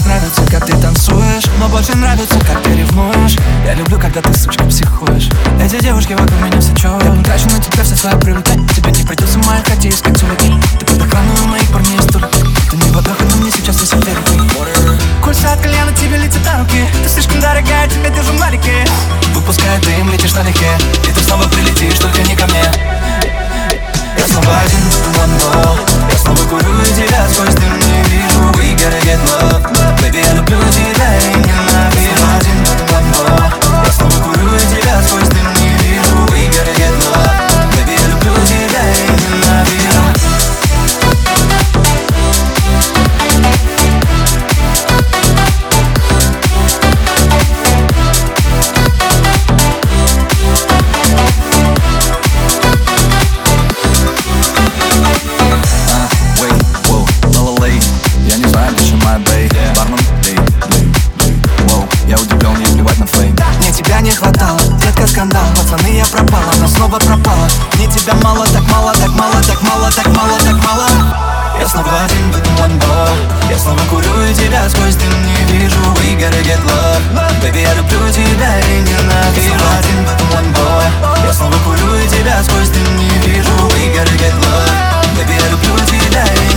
нравится, как ты танцуешь, но больше нравится, как ты ревнуешь. Я люблю, когда ты, сучка, психуешь. Эти девушки вокруг меня все чуют. Я потрачу на тебя все свои приоритеты. Тебе не придется в моей хате искать улики. Ты под охраной у моих парней из турки. Ты не в отдыхе, но мне сейчас весь верит. Кольца от кальяна тебе летят на руки. Ты слишком дорогая, тебя держу в ларике. Выпуская дым, летишь налегке. И ты снова прилетишь, только не ко мне. Я снова один в ламбо. Я снова курю и тебя сквозь дым не вижу. We gotta get love. Baby, я люблю тебя и ненавижу. Один в ламбо. Я снова курю и тебя сквозь дым не вижу. We gotta get love. Baby, я люблю тебя и ненавижу. Не хватало, детка, скандал. Пацаны, я пропала, она снова пропала. Мне тебя мало, так мало, так мало, так мало, так мало, так мало. Я снова один в этом ламбо. Я снова курю и тебя сквозь дым не вижу. We gotta get love. Baby, я люблю тебя и ненавижу. Я снова один в этом ламбо. Я снова курю и тебя сквозь дым не вижу. We gotta get love. Baby, я люблю тебя и